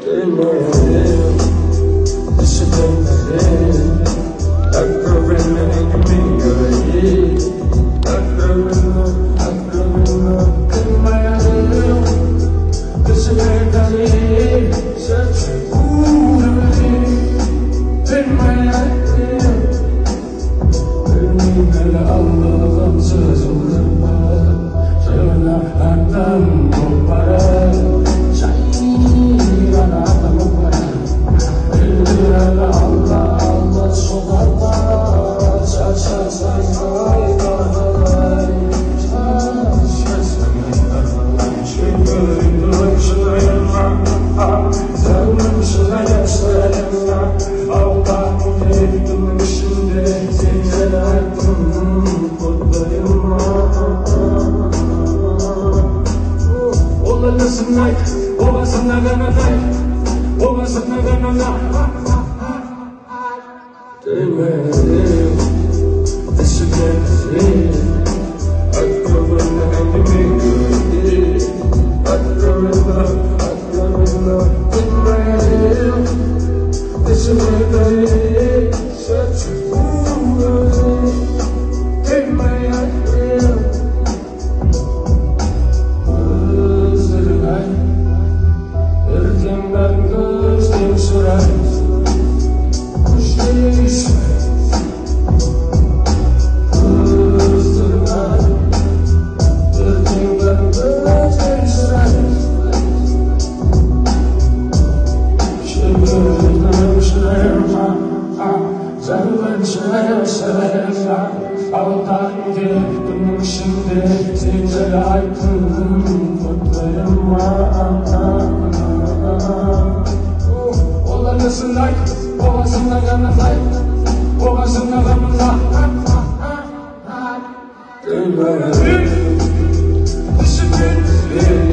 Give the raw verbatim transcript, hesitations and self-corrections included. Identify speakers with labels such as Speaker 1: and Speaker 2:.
Speaker 1: Dönmedim, dışı dönmedim. Aklımın elimin göğeyi. Aklımın, aklımın kırmayalım. Dışı dönmedim, saçı uğradım. Dönmeyelim. Ölümle Allah'ım sözümle. Tırnaklardan koparım. Allah Allah sokaklar çar çar çar çar çar Dönmedim, dışı dönmedim. Aklımın elimin göğeyi. Aklımın, aklımın dönmedim. Dışı dönmedim, saçı uğradım. Dönmeyelim. Gözlerine verdim ben gözüm sürer. Aldan gittim şimdi size aykırım kutlarım var. Olanısın like, boğazımda yanıtlay, boğazımda yanıtlay. Dönmedim, dışı dönmedim.